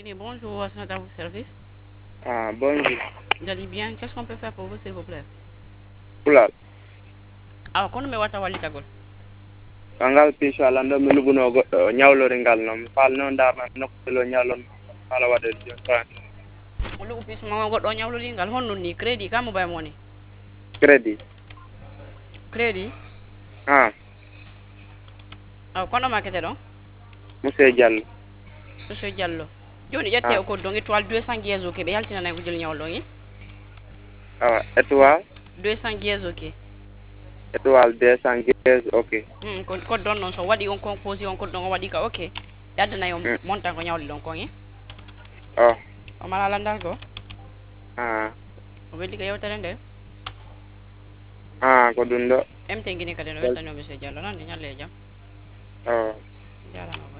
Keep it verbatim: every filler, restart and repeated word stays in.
Guinée, bonjour, à votre service. Ah, bonjour. Vous allez bien? Qu'est-ce qu'on peut faire pour vous, s'il vous plaît? Pulal. Ah, kono me wata wali tagol. Kangal pisho alando miluguno godo nyawlo ringal no fal no ndar na nokelo nyalon ala wade jo tan Olu upis mama goddo nyawlo lingal honno ni credit kam bay moni. credit. Credit? Ah, Ah, kono makete don? monsieur Diallo. Monsieur Diallo. Joni jette Ah, ko don étoile deux cents guiers ok be yaltina nay ko jël nyawlo yi. ah, étoile, deux cents guiers ok. étoile deux cent quinze, ok. Hmm, ko ko don non so wadi on composé on ko don wadi ka ok. Yadda nay on Mm. montant ko nyawli don ko ngi. Oh, O mala landal go. ah, O weddi ka yewtere nde. ah, ko dundo. M tengini kade no wettano monsieur Diallo non ni nyalle jam. Oh. Jara.